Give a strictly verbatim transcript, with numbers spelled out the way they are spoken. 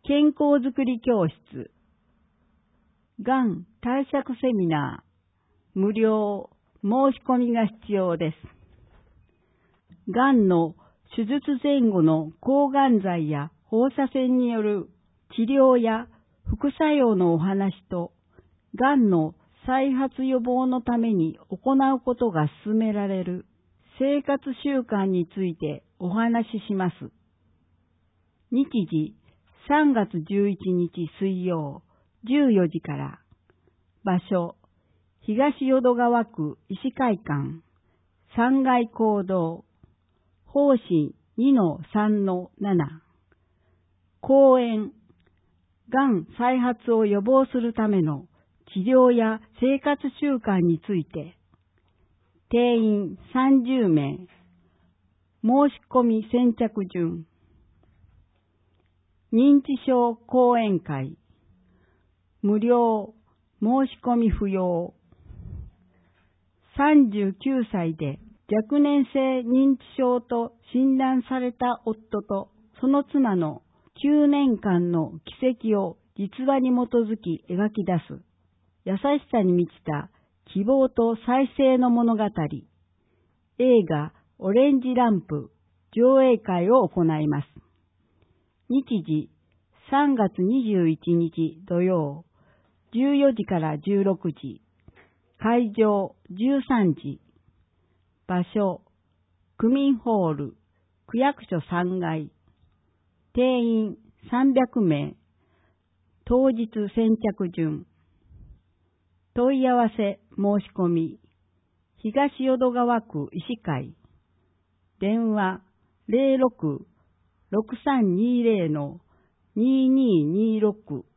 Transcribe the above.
健康づくり教室、がん対策セミナー、無料、申し込みが必要です。がんの手術前後の抗がん剤や放射線による治療や副作用のお話と、がんの再発予防のために行うことが勧められる生活習慣についてお話しします。日時さんがつじゅういちにち水曜じゅうよじから。場所東淀川区医師会館さんがい講堂方針 にのさんのなな。講演がん再発を予防するための治療や生活習慣について。定員さんじゅうめい。申し込み先着順。認知症講演会。無料。申し込み不要。さんじゅうきゅうさいで若年性認知症と診断された夫とその妻のきゅうねんかんの軌跡を実話に基づき描き出す優しさに満ちた希望と再生の物語、映画オレンジランプ上映会を行います。日時さんがつにじゅういちにち土曜じゅうよじからじゅうろくじ、会場じゅうさんじ、場所区民ホール区役所さんがい、定員さんびゃくめい、当日先着順。問い合わせ申し込み東淀川区医師会、電話 ゼロろく ろくさんにゼロ のにーにーにーろく